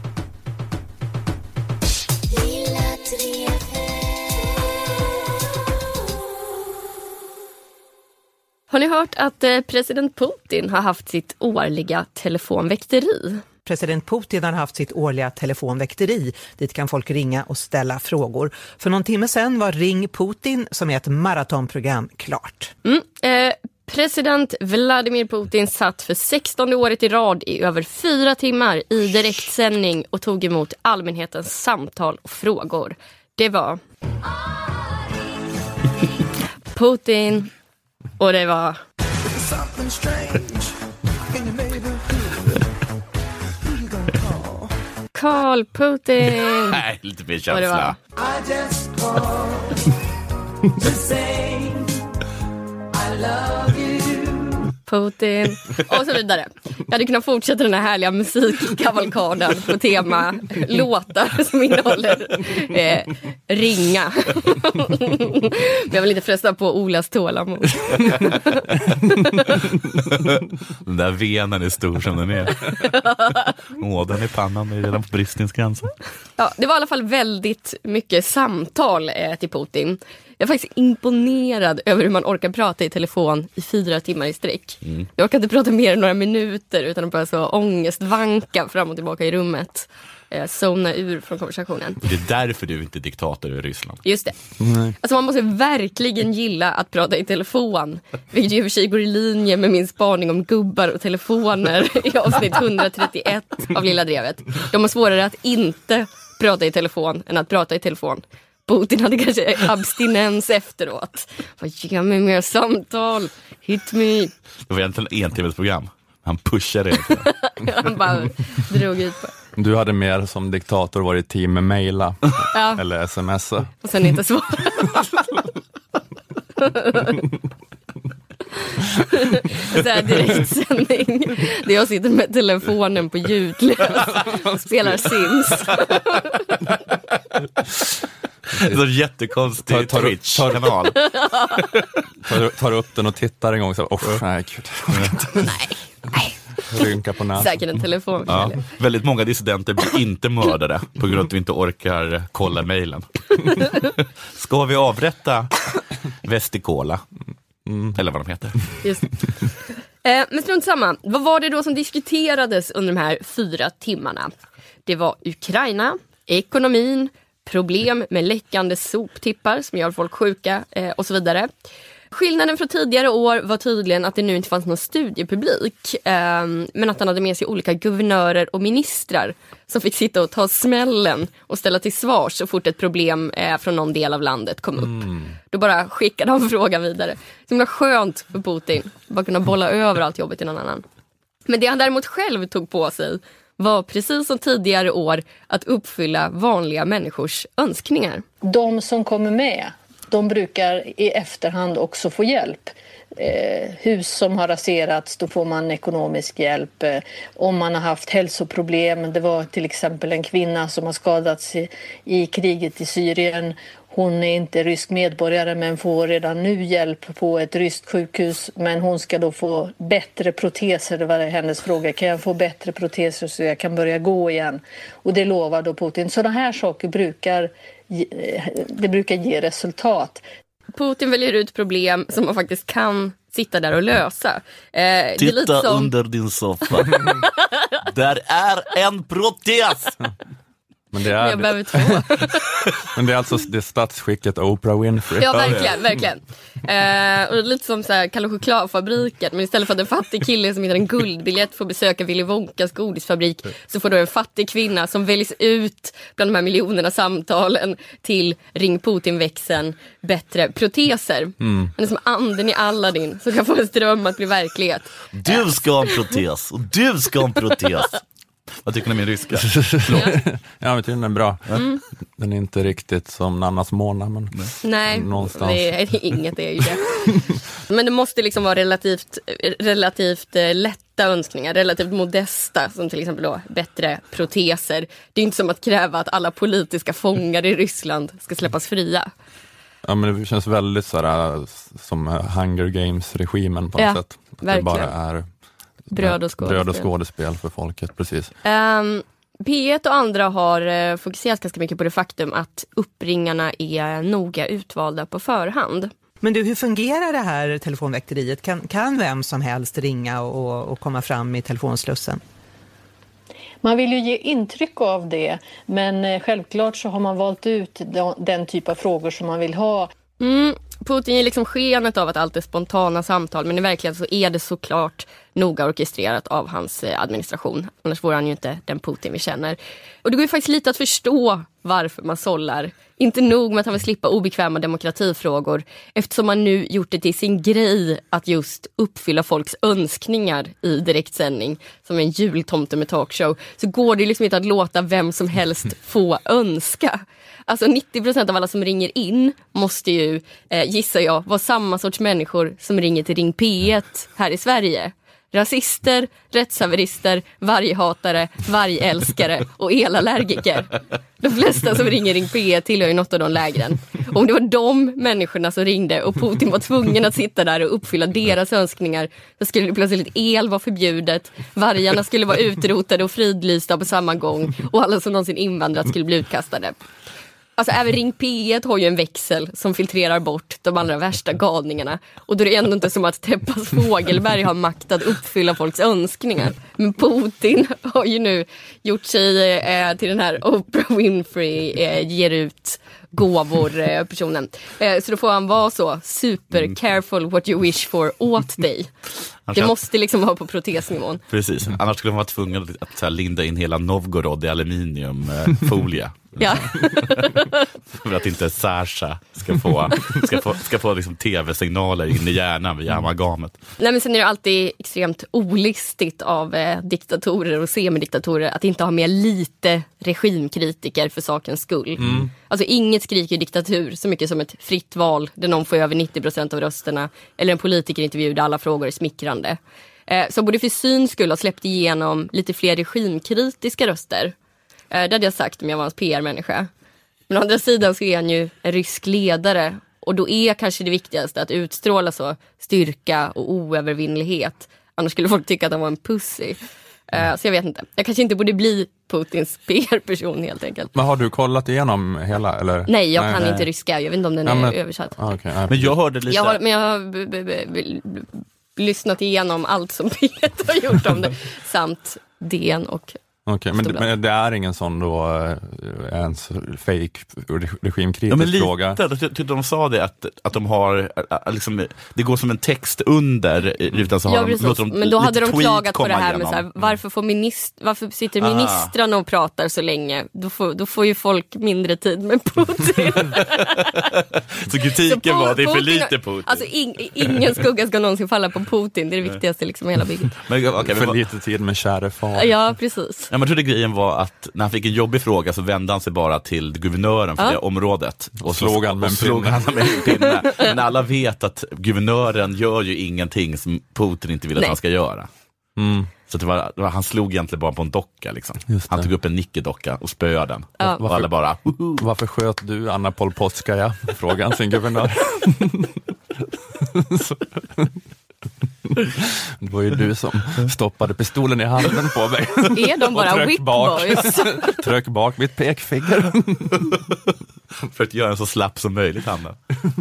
Har ni hört att president Putin har haft sitt årliga telefonväkteri? President Putin har haft sitt årliga telefonväkteri. Dit kan folk ringa och ställa frågor. För någon timme sedan var Ring Putin, som är ett maratonprogram, klart. President Vladimir Putin satt för 16:e året i rad i över 4 timmar i direktsändning och tog emot allmänhetens samtal och frågor. Det var Putin och det var Carl Putin. Nej, lite mer känsla. Putin och så vidare. Jag hade kunnat fortsätta den här härliga musikkavalkaden på tema låtar som innehåller ringa. Men jag vill inte fresta på Olas tålamod. Den där venen är stor som den är. Den i pannan är redan på bristningens gränser. Ja, det var i alla fall väldigt mycket samtal till Putin. Jag är faktiskt imponerad över hur man orkar prata i telefon i 4 timmar i sträck. Jag orkar inte prata mer än några minuter utan att bara så ångestvanka fram och tillbaka i rummet. Zona ur från konversationen. Det är därför du inte är diktator i Ryssland. Just det. Alltså man måste verkligen gilla att prata i telefon. Vilket i och för sig går i linje med min spaning om gubbar och telefoner i avsnitt 131 av Lilla Drevet. De har svårare att inte prata i telefon än att prata i telefon. Putin hade kanske abstinens efteråt. Ge mig mer samtal. Hit me. Det var egentligen en tv-program. Han pushade det. Han bara drog ut på. Du hade mer som diktator varit team med mejla eller smsa. Och sen inte svara. Så här direktsändning. Det jag sitter med telefonen på ljudlös och spelar Sims. Så jättekonstig Twitch-kanal. Tar upp den och tittar en gång så nej gud. Nej. Rynka på näsan. Säkert en telefon. Ja, väldigt många dissidenter blir inte mördade på grund av att vi inte orkar kolla mejlen. Ska vi avrätta Vestikola? Eller vad de heter. Just. Men strunt samma. Vad var det då som diskuterades under de här 4 timmarna? Det var Ukraina, ekonomin, problem med läckande soptippar som gör folk sjuka och så vidare. Skillnaden från tidigare år var tydligen att det nu inte fanns någon studiepublik, men att han hade med sig olika guvernörer och ministrar som fick sitta och ta smällen och ställa till svars så fort ett problem från någon del av landet kom upp. Då bara skickade han frågan vidare. Det var skönt för Putin, bara kunna bolla över allt jobbet till någon annan. Men det han däremot själv tog på sig var precis som tidigare år att uppfylla vanliga människors önskningar. De som kommer med, de brukar i efterhand också få hjälp. Hus som har raserats, då får man ekonomisk hjälp. Om man har haft hälsoproblem, det var till exempel en kvinna som har skadats i kriget i Syrien. Hon är inte rysk medborgare men får redan nu hjälp på ett ryskt sjukhus. Men hon ska då få bättre proteser, det var hennes fråga. Kan jag få bättre proteser så jag kan börja gå igen? Och det lovar då Putin. Sådana här saker brukar ge resultat. Putin väljer ut problem som man faktiskt kan sitta där och lösa. Titta under din soffa. Där är en protes! Men det är, men jag behöver 2. Men det är alltså det statsskicket Oprah Winfrey. Ja, verkligen. Och lite som så här Kalle Chokladfabriken, men istället för att en fattig kille som hittar en guldbiljett får besöka Willy Wonkas godisfabrik, så får då en fattig kvinna som väljs ut bland de här miljonerna samtalen till Ring Putin-växeln bättre proteser. Han är som anden i Aladdin som kan få en dröm att bli verklighet. Du ska ha en protes och du ska ha en protes. Vad tycker ni om min ryska? Ja, men den är bra. Den är inte riktigt som Nannas Mona, men nej, någonstans. Inget är ju det. Men det måste liksom vara relativt lätta önskningar, relativt modesta, som till exempel då bättre proteser. Det är inte som att kräva att alla politiska fångar i Ryssland ska släppas fria. Ja, men det känns väldigt sådär som Hunger Games-regimen på något sätt. Att det bara är bröd och skådespel för folket, precis. P1 och andra har fokuserat ganska mycket på det faktum att uppringarna är noga utvalda på förhand. Men du, hur fungerar det här telefonväkteriet? Kan vem som helst ringa och komma fram i telefonslussen? Man vill ju ge intryck av det, men självklart så har man valt ut den typ av frågor som man vill ha. Putin är liksom skenet av att allt är spontana samtal, men i verkligheten så är det såklart noga orkestrerat av hans administration. Annars vore han ju inte den Putin vi känner. Och det går ju faktiskt lite att förstå varför man sållar. Inte nog med att han vill slippa obekväma demokratifrågor, eftersom man nu gjort det till sin grej att just uppfylla folks önskningar i direktsändning, som en jultomte med talkshow, så går det liksom inte att låta vem som helst få önska. Alltså 90% av alla som ringer in måste ju, gissar jag, vara samma sorts människor som ringer till Ring P1 här i Sverige. Rasister, rättshaverister, varghatare, vargälskare och elallergiker. De flesta som ringer Ring P1 tillhör ju något av de lägren. Och om det var de människorna som ringde och Putin var tvungen att sitta där och uppfylla deras önskningar, så skulle det plötsligt el vara förbjudet, vargarna skulle vara utrotade och fridlysta på samma gång, och alla som någonsin invandrat skulle bli utkastade. Alltså även Ring P1 har ju en växel som filtrerar bort de allra värsta galningarna. Och då är det ändå inte som att Teppas Fågelberg har makt att uppfylla folks önskningar. Men Putin har ju nu gjort sig till den här Oprah Winfrey ger ut gåvor personen. Så då får han vara så super careful what you wish for åt dig. Det måste liksom vara på protesnivån. Precis, annars skulle man vara tvungen att så här, linda in hela Novgorod i aluminiumfolie. Ja. För att inte Sasha ska få liksom tv-signaler in i hjärnan via amalgamet. Nej, men sen är det alltid extremt olistigt av diktatorer och semidiktatorer att inte ha med lite regimkritiker för sakens skull. Alltså inget skriker diktatur så mycket som ett fritt val där någon får över 90% av rösterna, eller en politikerintervju där alla frågor är smickrande. Så borde för syns skull ha släppt igenom lite fler regimkritiska röster. Det hade jag sagt om jag var en PR-människa. Men å andra sidan så är han ju en rysk ledare, och då är kanske det viktigaste att utstråla så styrka och oövervinnlighet. Annars skulle folk tycka att han var en pussy. Så jag vet inte. Jag kanske inte borde bli Putins PR-person helt enkelt. Men har du kollat igenom hela? Eller? Nej, jag kan inte ryska. Jag vet inte om den är översatt. Okay, men jag hörde lite... Jag har lyssnat igenom allt som P1 har gjort om det. Samt DN och... Okej, men det är ingen sån då ens fake regimkritisk fråga? Ja, men lite. De sa det att de har liksom, det går som en text under utan så har de, men då hade de klagat på det här med så här, varför sitter ministrarna och pratar så länge? Då får ju folk mindre tid med Putin. Så kritiken var det är för lite Putin. Alltså ingen skugga ska någonsin falla på Putin. Det är det viktigaste liksom i hela bygget. För lite tid med kära far. Ja, precis. Ja, man trodde grejen var att när han fick en jobbig fråga så vände han sig bara till guvernören för det området. Och slog han med en pinne. Men alla vet att guvernören gör ju ingenting som Putin inte vill att han ska göra. Så han slog egentligen bara på en docka liksom. Han tog upp en nickedocka och spöade den. Och alla bara... Varför sköt du Anna Polpotskaja? Frågan sin guvernör. Det var ju du som stoppade pistolen i handen på mig. Är de bara whipboys? Tryck bak mitt pekfinger. För att göra en så slapp som möjligt, Hanna.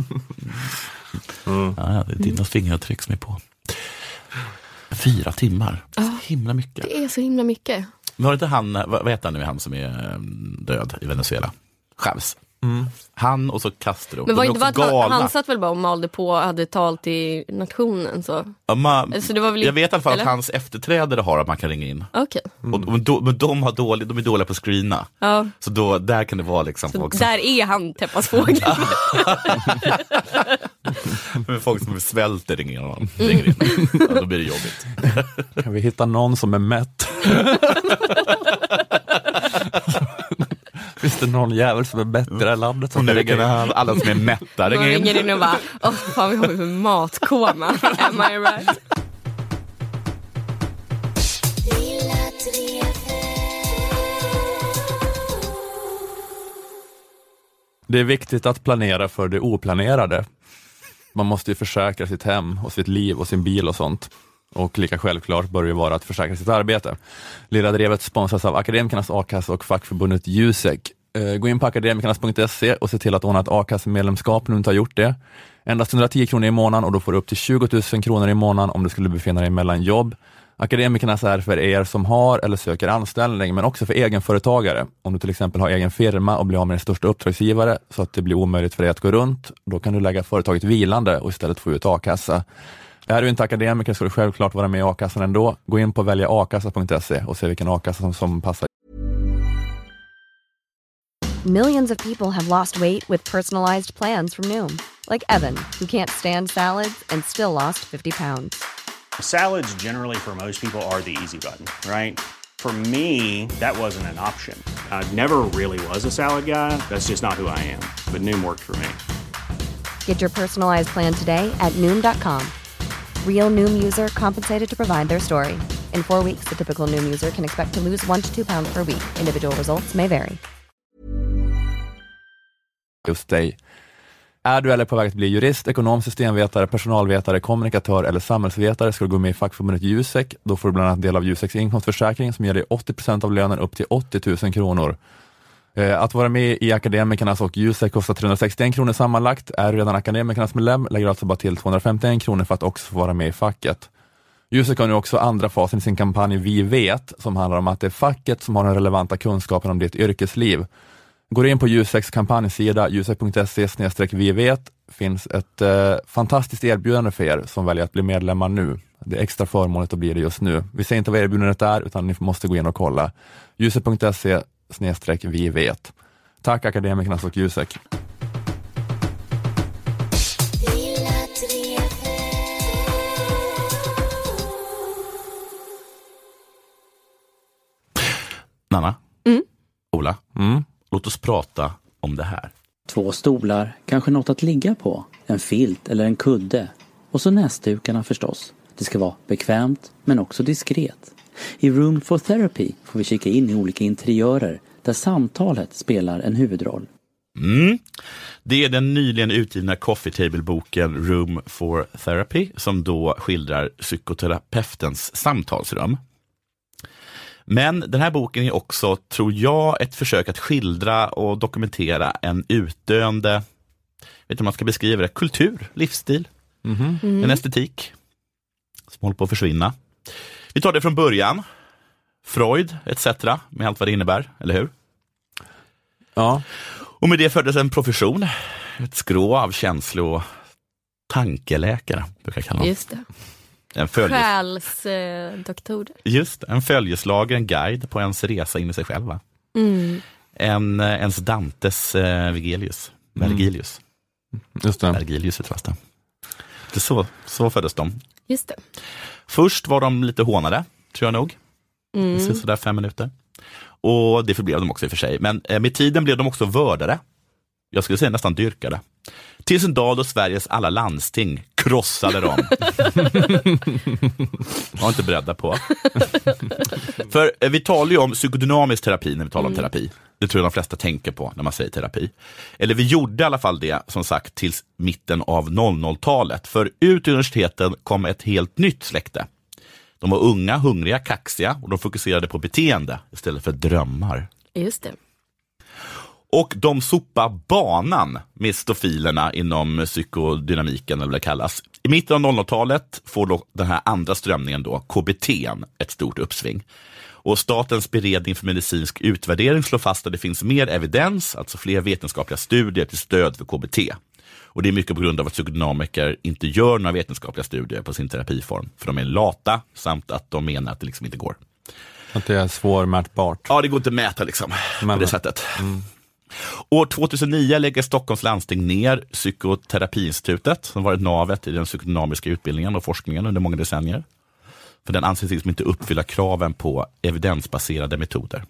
Ja, det är dina fingeravtryck som är på. 4 timmar. Så himla mycket. Det är så himla mycket. Var det inte han, vad heter han nu, han som är död i Venezuela? Chavez. Han och så Castro. Men var inte bara han satt väl bara och malde på och hade tal till nationen så. Så det var väl jag vet i alla fall att hans efterträdare har att man kan ringa in. Okej. Men de är dåliga på att screena. Ja. Så då, där kan det vara liksom folk som... Där är han Teppas fågel. Men folk som svälter ringer in. Ja, då blir det jobbigt. Kan vi hitta någon som är mätt? Finns det någon jävel som är mätt i det här landet? Som alla som är mätta ringer in och bara, fan vi har för matkoma. Am I right? Det är viktigt att planera för det oplanerade. Man måste ju försäkra sitt hem och sitt liv och sin bil och sånt. Och lika självklart bör det vara att försäkra sitt arbete. Lilla Drevet sponsras av Akademikernas A-kassa och fackförbundet Jusek. Gå in på akademikernas.se och se till att ordna ett A-kassemedlemskap om du inte har gjort det. Endast 110 kronor i månaden och då får du upp till 20 000 kronor i månaden om du skulle befinna dig mellan jobb. Akademikernas är för er som har eller söker anställning, men också för egenföretagare. Om du till exempel har egen firma och blir av med din största uppdragsgivare så att det blir omöjligt för dig att gå runt, då kan du lägga företaget vilande och istället få ut A-kassa. Är du inte akademiker ska du självklart vara med i A-kassan ändå. Gå in på väljaakassa.se och se vilken A-kassa som passar. Millions of people have lost weight with personalized plans from Noom. Like Evan, who can't stand salads and still lost 50 pounds. Salads generally for most people are the easy button, right? For me, that wasn't an option. I never really was a salad guy. That's just not who I am. But Noom worked for me. Get your personalized plan today at Noom.com. Real Noom user compensated to provide their story. In 4 weeks, the typical Noom user can expect to lose 1 to 2 pounds per week. Individual results may vary. Just dig. Är du eller på väg att bli jurist, ekonom, systemvetare, personalvetare, kommunikatör eller samhällsvetare ska du gå med i fackförbundet Jusek. Då får du bland annat del av Juseks inkomstförsäkring som ger dig 80% av lönen upp till 80 000 kronor. Att vara med i Akademikernas och Jusek kostar 361 kronor sammanlagt. Är du redan Akademikernas medlem lägger du alltså bara till 251 kronor för att också få vara med i facket. Jusek har nu också andra fasen i sin kampanj Vi vet, som handlar om att det är facket som har den relevanta kunskapen om ditt yrkesliv. Går in på Juseks kampanjsida jusek.se/vi vet finns ett fantastiskt erbjudande för er som väljer att bli medlemmar nu. Det är extra förmånligt att bli det just nu. Vi säger inte vad erbjudandet är utan ni måste gå in och kolla. jusek.se/vi vet. Tack Akademikernas och Jusek. Nanna? Ola? Låt oss prata om det här. 2 stolar, kanske något att ligga på, en filt eller en kudde. Och så näsdukarna förstås. Det ska vara bekvämt men också diskret. I Room for Therapy får vi kika in i olika interiörer där samtalet spelar en huvudroll. Det är den nyligen utgivna Coffee Table-boken Room for Therapy som då skildrar psykoterapeutens samtalsrum. Men den här boken är också, tror jag, ett försök att skildra och dokumentera en utdöende, vet inte om man ska beskriva det, kultur, livsstil, en estetik som håller på att försvinna. Vi tar det från början. Freud, etc. med allt vad det innebär, eller hur? Ja. Och med det föddes en profession, ett skrå av känslo- tankeläkare, brukar jag kalla dem. Just det. Själsdoktor. Just en följeslager, en guide på ens resa in i sig själv. Va? Ens Dantes Vergilius. Just det. Vergilius utvast det. Det så föddes de. Just det. Först var de lite hånade, tror jag nog. Sådär 5 minuter. Och det förblev de också i och för sig. Men med tiden blev de också vördare. Jag skulle säga nästan dyrkade. Tills en dag då Sveriges alla landsting krossade dem. Jag var inte beredda på. För vi talar ju om psykodynamisk terapi när vi talar om terapi. Det tror jag de flesta tänker på när man säger terapi. Eller vi gjorde i alla fall det, som sagt, tills mitten av 00-talet. För ut i universiteten kom ett helt nytt släkte. De var unga, hungriga, kaxiga och de fokuserade på beteende istället för drömmar. Just det. Och de sopar banan med stofilerna inom psykodynamiken, eller vad det kallas. I mitten av 00-talet får då den här andra strömningen då, KBT, ett stort uppsving. Och Statens beredning för medicinsk utvärdering slår fast att det finns mer evidens, alltså fler vetenskapliga studier till stöd för KBT. Och det är mycket på grund av att psykodynamiker inte gör några vetenskapliga studier på sin terapiform. För de är lata, samt att de menar att det liksom inte går. Att det är svårmätbart. Ja, det går inte att mäta liksom, på det sättet. År 2009 lägger Stockholms landsting ner Psykoterapiinstitutet, som varit navet i den psykodynamiska utbildningen och forskningen under många decennier. För den anses liksom inte uppfylla kraven på evidensbaserade metoder.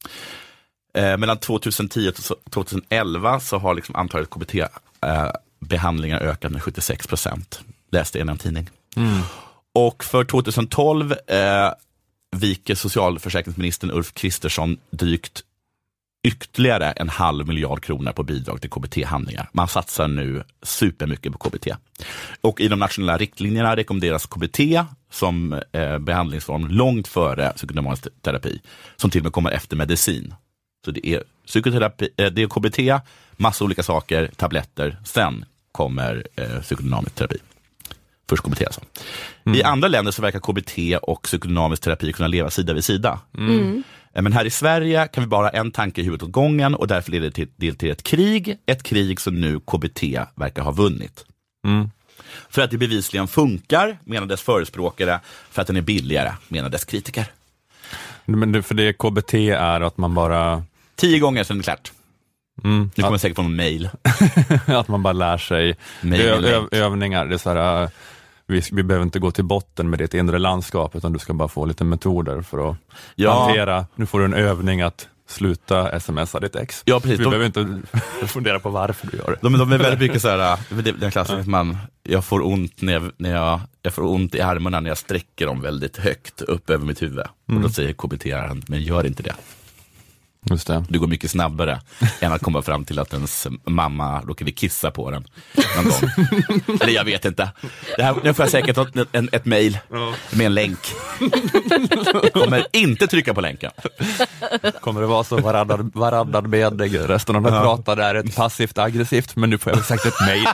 Mellan 2010 och 2011 så har liksom antalet KBT-behandlingar ökat med 76%. Läste i en tidning. Och för 2012 viker socialförsäkringsministern Ulf Kristersson drygt ytterligare 1,5 miljard kronor på bidrag till KBT-handlingar. Man satsar nu supermycket på KBT. Och i de nationella riktlinjerna rekommenderas KBT som behandlingsform långt före psykodynamisk terapi, som till och med kommer efter medicin. Så det är psykoterapi, det är KBT, massa olika saker, tabletter, sen kommer psykodynamisk terapi. Först KBT alltså. I andra länder så verkar KBT och psykodynamisk terapi kunna leva sida vid sida. Men här i Sverige kan vi bara ha en tanke i huvudet åt gången, och därför leder det till ett krig som nu KBT verkar ha vunnit. För att det bevisligen funkar, menar dess förespråkare, för att den är billigare, menar dess kritiker. Men för det KBT är att man bara... 10 gånger sedan det är klart. Nu kommer säkert få en mail. Att man bara lär sig övningar. Det är så här, vi behöver inte gå till botten med ditt inre landskap, utan du ska bara få lite metoder för att hantera. Nu får du en övning att sluta smsa ditt ex. Ja, precis. Vi behöver inte fundera på varför du gör det. De är väldigt mycket så här, den klassiska jag får ont jag får ont i armarna när jag sträcker dem väldigt högt upp över mitt huvud. Och då säger KBT-aren, men gör inte det. Just det. Du går mycket snabbare än att komma fram till att ens mamma råkade kissa på den någon gång. Eller jag vet inte. Nu får jag säkert ett mejl med en länk. Jag kommer inte trycka på länken. Kommer det vara så varandad med resten av den pratar är ett passivt aggressivt, men nu får jag säkert ett mejl.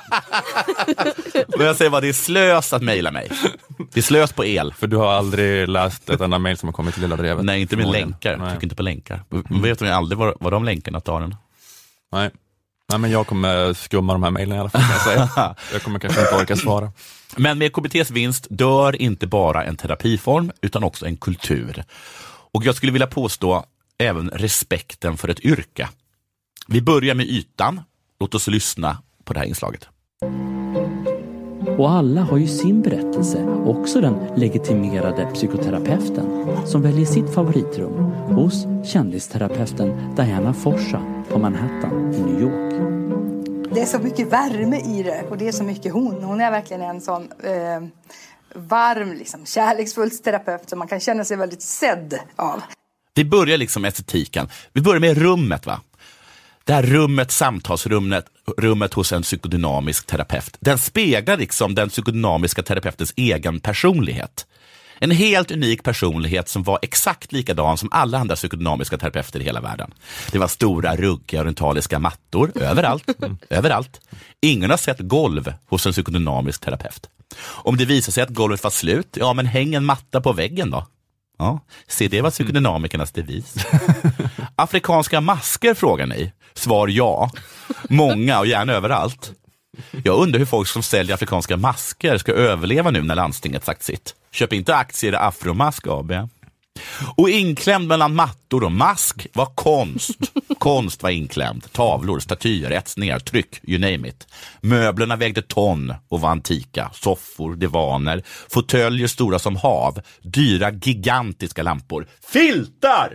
Men jag säger bara, det är slös att mejla mig. Det är slös på el. För du har aldrig läst ett enda mejl som har kommit till Lilla Drevet? Nej, inte med länkar. Jag trycker inte på länkar. Vet du aldrig var de länkarna tar den? Nej, men jag kommer skumma de här mejlen i alla fall, kan jag säga. Jag kommer kanske inte orka svara. Men med KBTs vinst dör inte bara en terapiform, utan också en kultur. Och jag skulle vilja påstå även respekten för ett yrke. Vi börjar med ytan. Låt oss lyssna på det här inslaget. Och alla har ju sin berättelse, också den legitimerade psykoterapeuten som väljer sitt favoritrum hos kändisterapeuten Diana Forsa på Manhattan i New York. Det är så mycket värme i det, och det är så mycket hon. Hon är verkligen en sån varm, liksom, kärleksfull terapeut som man kan känna sig väldigt sedd av. Vi börjar liksom med estetiken. Vi börjar med rummet, va? Det här rummet, samtalsrummet hos en psykodynamisk terapeut. Den speglar liksom den psykodynamiska terapeutens egen personlighet. En helt unik personlighet som var exakt likadan som alla andra psykodynamiska terapeuter i hela världen. Det var stora, ruggiga, orientaliska mattor överallt. Ingen har sett golv hos en psykodynamisk terapeut. Om det visar sig att golvet var slut, ja men häng en matta på väggen då. Ja, se, det var psykodynamikernas devis. Afrikanska masker, frågar ni? Svar ja. Många och gärna överallt. Jag undrar hur folk som säljer afrikanska masker ska överleva nu när landstinget sagt sitt. Köp inte aktier i Afromask AB. Och inklämd mellan mattor och mask var konst. Konst var inklämd. Tavlor, statyer, etsningar, tryck, you name it. Möblerna vägde ton och var antika. Soffor, divaner, fåtöljer stora som hav. Dyra, gigantiska lampor. Filtar!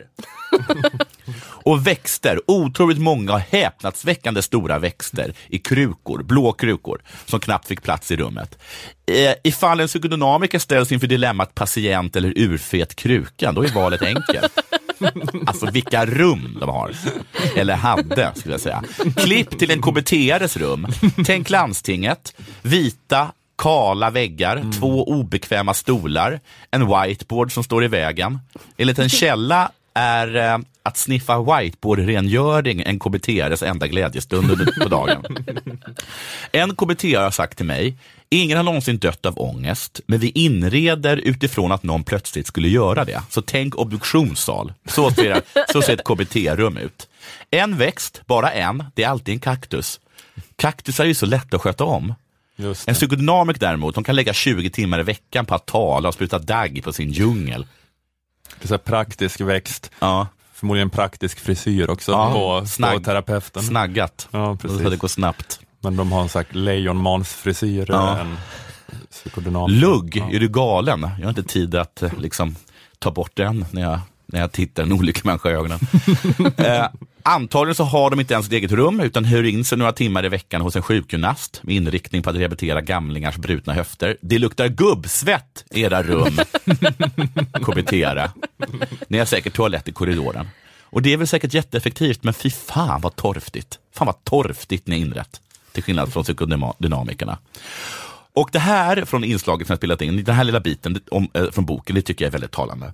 Och växter, otroligt många och häpnadsväckande stora växter i krukor, blå krukor, som knappt fick plats i rummet. Ifall en psykodynamiker ställs inför dilemmat patient eller urfet kruka, då är valet enkelt. Alltså vilka rum de har. Eller hade, skulle jag säga. Klipp till en KBT-ares rum. Tänk landstinget, vita, kala väggar, 2 obekväma stolar, en whiteboard som står i vägen. Enligt en källa är att sniffa whiteboard-rengöring en KBT-ares enda glädjestund på dagen. En KBT har sagt till mig, Ingen har någonsin dött av ångest, men vi inreder utifrån att någon plötsligt skulle göra det. Så tänk obduktionssal. Så ser ett KBT-rum ut. En växt, bara en, det är alltid en kaktus. Kaktusar är ju så lätt att sköta om. En psykodynamik däremot, de kan lägga 20 timmar i veckan på att tala och spruta dagg på sin djungel. Det är så praktisk växt. Ja. Förmodligen praktisk frisyr också på terapeuten. Snaggat. Ja, precis. Så det går snabbt. Men de har en sagt lejonmansfrisyr. En psykodynamik. Lugg, är du galen? Jag har inte tid att liksom ta bort den när jag tittar en olycklig människa i ögonen. Antagligen så har de inte ens ett eget rum utan hyr in sig några timmar i veckan hos en sjukgymnast med inriktning på att rehabilitera gamlingars brutna höfter. Det luktar gubbsvett i era rum. KBT-are. Ni har säkert toalett i korridoren. Och det är väl säkert jätteeffektivt, men fy fan vad torftigt. Fan vad torftigt ni inrätt. Till skillnad från psykodynamikerna. Och det här från inslaget som jag spelat in, den här lilla biten från boken, det tycker jag är väldigt talande.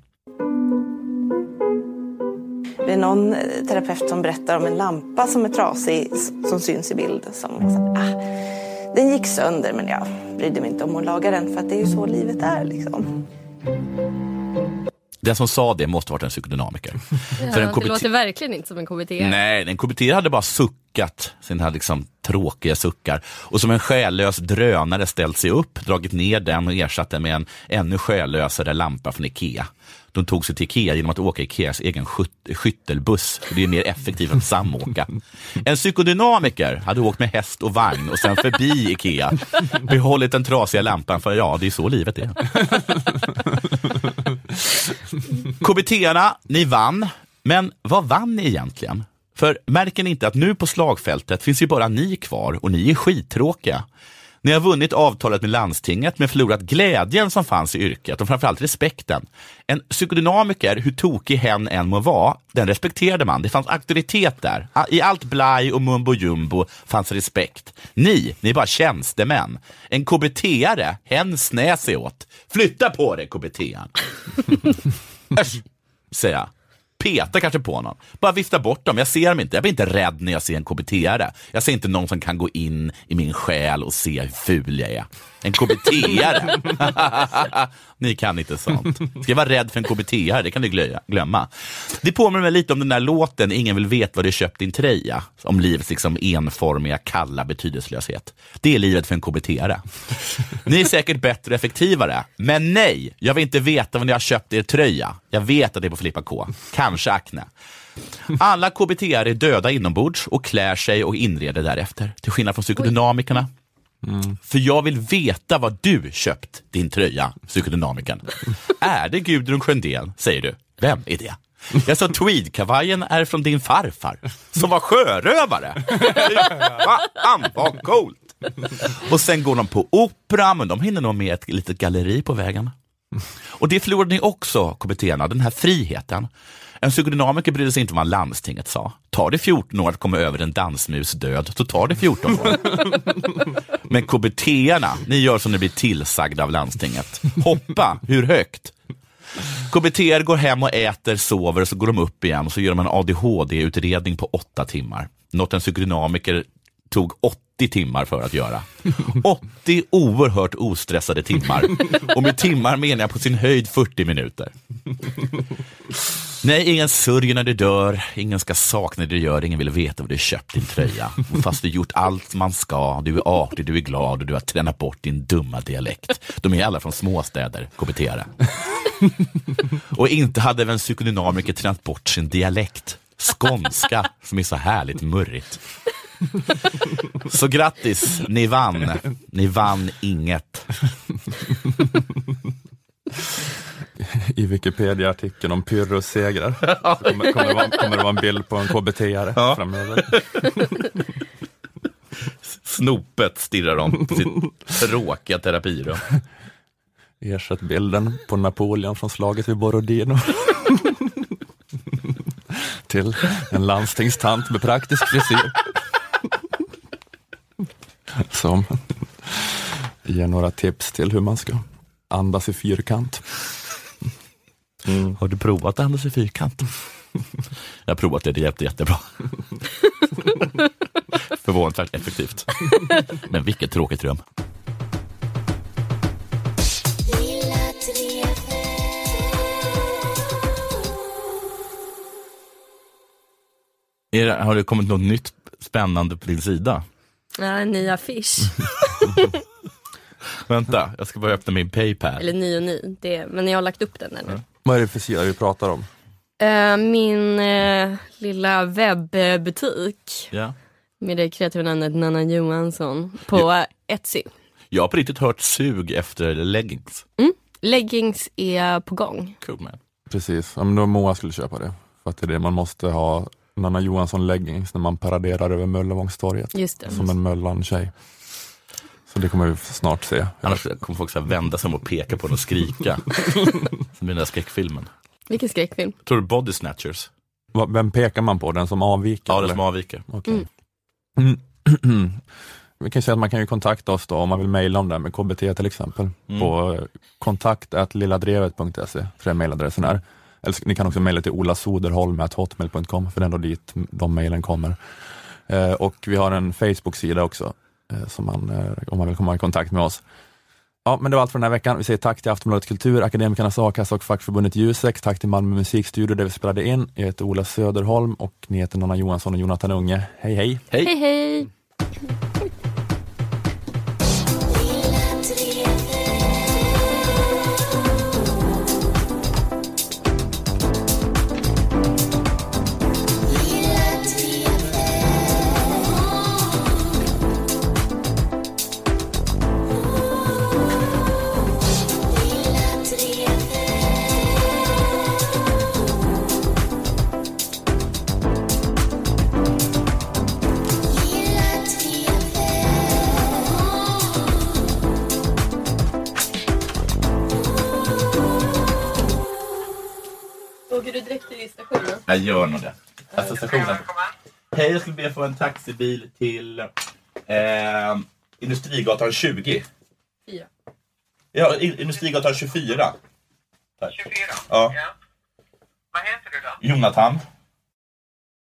Det är någon terapeut som berättar om en lampa som är trasig som syns i bild. Den gick sönder men jag brydde mig inte om att laga den för att det är ju så livet är liksom. Den som sa det måste ha varit en psykodynamiker. Ja, för det låter verkligen inte som en KBT. Nej, en KBT hade bara suckat sina liksom tråkiga suckar. Och som en själlös drönare ställt sig upp, dragit ner den och ersatt den med en ännu själlösare lampa från Ikea. De tog sig till Ikea genom att åka Ikeas egen skyttelbuss. Det är mer effektivt än samåka. En psykodynamiker hade åkt med häst och vagn och sen förbi Ikea. Behållit den trasiga lampan för ja, det är så livet är. KBT-arna, ni vann. Men vad vann ni egentligen? För märker ni inte att nu på slagfältet finns ju bara ni kvar och ni är skittråkiga. Ni har vunnit avtalet med landstinget men förlorat glädjen som fanns i yrket och framförallt respekten. En psykodynamiker, hur tokig hen än må vara, den respekterade man. Det fanns auktoritet där. I allt blaj och mumbo jumbo fanns respekt. Ni är bara tjänstemän. En KBT-are, hen snä sig åt. Flytta på dig, KBT-an. Säger jag. Peta kanske på någon. Bara vifta bort dem. Jag ser dem inte. Jag blir inte rädd när jag ser en KBT-are. Jag ser inte någon som kan gå in i min själ och se hur ful jag är. En KBT-are. Ni kan inte sånt. Ska jag vara rädd för en KBT-are? Det kan du glömma. Det påminner mig lite om den där låten Ingen vill veta vad du köpt din tröja. Om livets liksom enformiga, kalla betydelselöshet. Det är livet för en KBT-are. Ni är säkert bättre och effektivare. Men nej, jag vill inte veta vad ni har köpt er tröja. Jag vet att det är på Filippa K. Kanske Acne. Alla KBT-are är döda inombords och klär sig och inreder därefter. Till skillnad från psykodynamikerna. För jag vill veta vad du köpt din tröja, psykodynamiken. Är det Gudrun Sjöndén, säger du? Vem är det? Jag sa tweedkavajen är från din farfar som var sjörövare. Fan vad coolt. Och sen går de på opera, men de hinner nog med ett litet galleri på vägen. Och det förlorade ni också, KBT-arna, den här friheten. En psykodynamiker brydde sig inte om vad landstinget sa. Tar det 14 år att komma över en dansmus död, så tar det 14 år. Men KBT-arna, ni gör som ni blir tillsagda av landstinget. Hoppa, hur högt? KBT-are går hem och äter, sover, så går de upp igen och så gör de en ADHD-utredning på 8 timmar. Något en psykodynamiker tog 80 timmar för att göra. 80 oerhört ostressade timmar. Och med timmar menar jag på sin höjd 40 minuter. Nej, ingen sörjer när du dör. Ingen ska sakna det du gör. Ingen vill veta vad du köpt din tröja. Och fast du gjort allt man ska. Du är artig, du är glad och du har tränat bort din dumma dialekt. De är alla från småstäder, KBT-are. Och inte hade väl en psykodynamiker tränat bort sin dialekt. Skånska, som är så härligt murrigt. Så grattis, ni vann. Ni vann inget. I Wikipedia-artikeln om Pyrrhus segrar kommer det vara en bild på en KBT-are framöver. Snopet stirrar de på sitt tråkiga terapirum. Ersätt bilden på Napoleon från slaget vid Borodino till en landstingstant med praktisk frisyr som ger några tips till hur man ska andas i fyrkant. Har du provat att andas i fyrkant? Jag har provat det, det hjälpte jättebra. Förvånansvärt effektivt. Men vilket tråkigt rum. Har det kommit något nytt spännande på din sida? Ja, en ny affisch. Vänta, jag ska bara öppna min PayPal. Eller ny. Men jag har lagt upp den ännu. Ja. Vad är det för sida vi pratar om? Min lilla webbutik. Ja. Med det kreativa namnet Nanna Johansson på Etsy. Jag har på riktigt hört sug efter leggings. Leggings är på gång. Cool, man. Precis, om då Moa skulle köpa det. För att det är det man måste ha, Nanna Johansson leggings när man paraderar över Möllevångstorget. Just det. Som en Möllan-tjej. Så det kommer vi snart se. Annars kommer folk så här vända sig om och peka på den och skrika. Som i den där skräckfilmen. Vilken skräckfilm? Tror du Body Snatchers? Vem pekar man på? Den som avviker? Ja, den som avviker. Okej. Vi kan säga att man kan ju kontakta oss då om man vill mejla om det med KBT till exempel. På kontakt@lilladrevet.se, för det mejladressen är. Eller ni kan också mejla till olasoderholm@hotmail.com, för det är ändå dit de mejlen kommer. Och vi har en Facebook-sida också, som om man vill komma i kontakt med oss. Ja, men det var allt för den här veckan. Vi säger tack till Aftonbladet Kultur, Akademikernas A-kassa och fackförbundet Jusek. Tack till Malmö musikstudio där vi spelade in. Jag heter Ola Söderholm och ni heter Nanna Johansson och Jonathan Unge. Hej hej! Hej hej! Åker du direkt till stationen? Jag gör nog det. Alltså stationen. Hej, jag skulle be få en taxibil till Industrigatan 20. 4. Ja, Industrigatan 24. Tack. 24? Ja. Vad heter du då? Jonathan.